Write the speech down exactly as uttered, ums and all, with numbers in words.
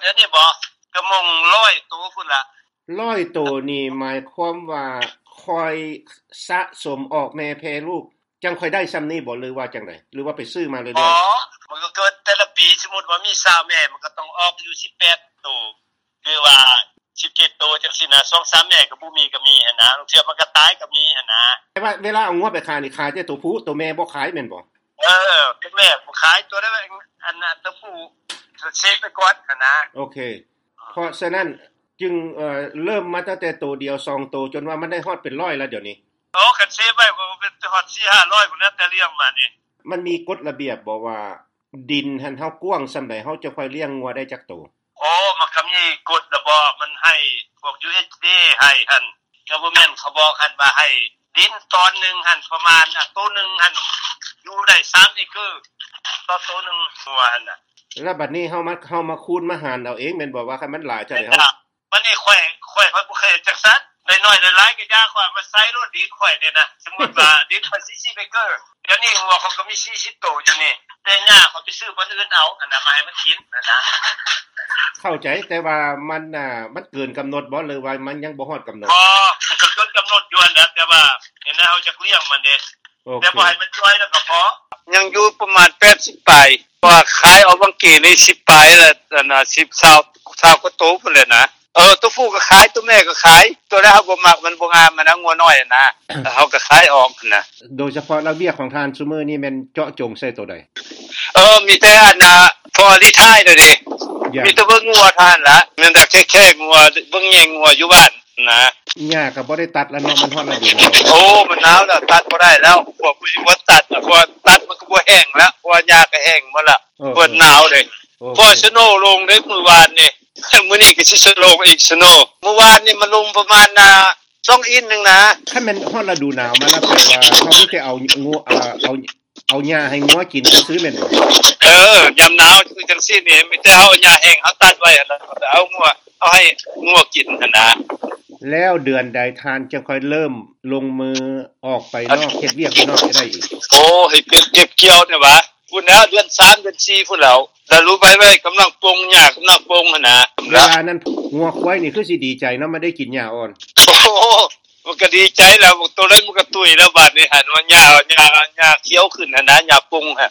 ดี๋ยวนี้บ่ก็มงหนึ่งร้อยตัวพุ่นล่ะหนึ่งร้อยตัวนี่หมายความว่าคอยสะสมออกแม่แพรลูกจังค่อยได้ส่ำนี้บ่หรือว่าจังได๋หรือว่าไปซื้อมาเรื่อยๆอ๋อมันก็เกิดแต่ละปีสมมุติว่ามียี่สิบแม่มันก็ต้องออกอยู่สิบแปดตัวหรือว่าสิบเจ็ดตัวจังซี่นะ สองสาม แม่ก็บ่มีก็มีหั่นนะบางเทื่อมันก็ตายก็มีหั่นนะแต่ว่าเวลาเอางัวไปขายนี่ขายแต่ตัวผู้ตัวแม่บ่ขายแม่นบ่เออตัวแม่บ่ขายตัวได้อันน่ะตัวผู้เซฟไปก่อนหั่นนะโอเคเพราะฉะนั้นจึงเอ่อเริ่มมาตั้งแต่ตัวเดียวสองตัวจนว่ามันได้ฮอดเป็นร้อยแล้วเดี๋ยวนี้โอ้คันเซฟไว้บ่เป็นฮอด สี่ห้าร้อย พุ่นแล้วแต่เลี้ยงมานี่มันมีกฎระเบียบบ่ว่าดินหั่นเฮากว้างส่ำใดเฮาจะค่อยเลี้ยงงัวได้จักตัวโอ้มันก็มีกฎระบบมันให้พวก ยู เอช ดี ให้หั่น Government เขาบอกหั่นว่าให้ดินตอนนึงหั่นประมาณอ่ะตัวนึงหั่นอยู่ได้สามเอเคอร์ต่อตัวนึงหัวหั่นน่ะแล้วบัดนี้เฮามาเฮามาคูณมาหารเอาเองแม่นบ่ว่าคันมันหลายจังได๋เฮามันนี่ข่อยข่อยบ่เคยจักซัดน้อยๆหลายๆก็ยาข่อยมาใส่รถดินข่อยนี่นะสมมุติว่าดินมันสี่สิบเอเคอร์เดี๋ยวนี้หัวเขาก็มีสี่สิบตัวอยู่นี่แต่หญ้าเขาไปซื้อบ่อื่นเอาอันน่ะมาให้มันกินนั่นนะเข้าใจแต่ว่ามันน่ะมันเกินกำหนดบ่หรือว่ามันยังบ่ฮอดกำหนดอ๋อมันก็เกินกำหนดอยู่นั่นแหละแต่ว่าเห็นแล้วเฮาจักเลี้ยงมันเด้แต่บ่ให้มันจ้อยแล้วก็พอยังอยู่ประมาณแปดสิบปลายว่าขายเอาบางกีนี่สิบปลายแล้วน่ะสิบ ยี่สิบ ยี่สิบกว่าโตพุ่นแหละนะเออตัวผู้ก็ขายตัวแม่ก็ขายตัวแล้วเฮาบ่มักมันบ่งามมันนะงัวน้อยนะเฮาก็ขายออกนะโดยเฉพาะระเบียบของทานซุมื้อนี้แม่นเจาะจงใส่ตัวใดเออมีแต่อันน่ะพอรีไทร์เด้อดิมีแต่เบิ่งงัวทานละแม่นแต่แค่ๆงัวเบิ่งแยงงัวอยู่บ้านนะหญ้าก็บ่ได้ตัดแล้วเนาะมันฮอดฤดูโอ้มันหนาวแล้วตัดบ่ได้แล้วพวกผู้สิบ่ตัดเพราะตัดมันก็บ่แห้งแล้วเพราะหญ้าก็แห้งหมดละเปิดหนาวเด้พอสโนลงได้มื้อวานนี่มื้อนี้ก็สิสโนอีกสโนเมื่อวานนี่มันลงประมาณน่ะสองอินนึงนะคันแม่นฮอดฤดูหนาวมาแล้วแปลว่าเฮามีแต่เอางัวเอ่อเอาเอาหญ้าให้งัวกินซื่อแม่นบ่เออยามหนาวคือจังซี่นี่มีแต่เฮาเอาหญ้าแห้งเฮาตัดไว้แล้วเอางัวเอาให้งัวกินหั่นนะแล้วเดือนใดทานจะค่อยเริ่มลงมือออกไปนอกเขตเวียกนอกได้อีกโอ้ให้เป็นเก็บเกี่ยวเนี่ยว่าพุ่นแล้วเดือนสามเดือนสี่พุ่นแล้วแล้วรู้ไปไว้กำลังปลงหญ้ากำลังปลงหั่นน่ะเวลานั้นงัวควายนี่คือสิดีใจเนาะมันได้กินหญ้าอ่อนโอ้มันก็ดีใจแล้วตัวนั้นมันก็ตุ้ยแล้วบาดนี้หั่นว่าหญ้าหญ้าหญ้าเขียวขึ้นหั่นนะหญ้าปลงหั่น